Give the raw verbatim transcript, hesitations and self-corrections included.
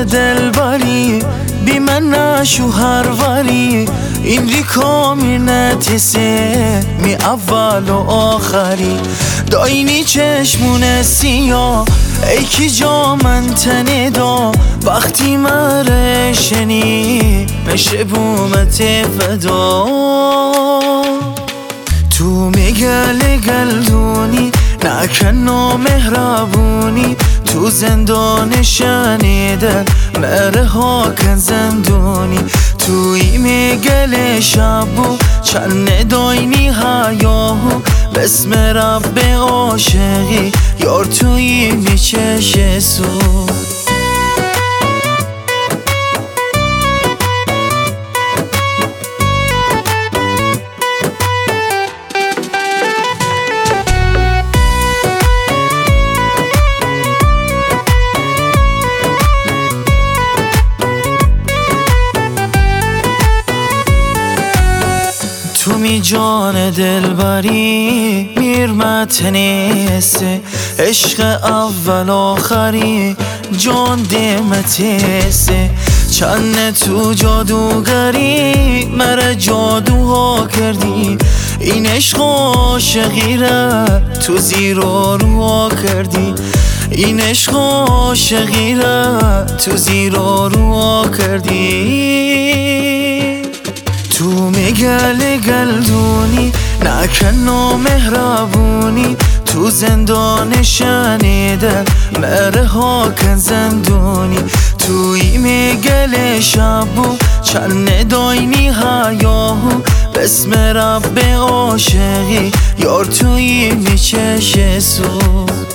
دلبری بی من نشو هر وری این ریکا میرنتسه می اول و آخری داینی چشمون سیاه ای کی جا من تنه دا وقتی مرشنی مشه بومت فدا تو میگل گلدونی نکن و مهربونی تو زندان شنیدن مره ها کن زندونی توی میگل شبو چند داینی حیاهو بسم رب عاشقی یار توی میچشه سو تو می جان دلبری میرمت نیسته عشق اول آخری جان دمتیسته چند تو جادوگری مره جادوها کردی این عشق عاشقی را تو زیر و رو کردی این عشق عاشقی را تو زیر و رو کردی تو میگل گلدونی نکن و مهربونی تو زندان شنیدن مره ها کن زندونی توی میگل شبو چند داینی حیاهو بسم رب عاشقی یار توی میچشه سو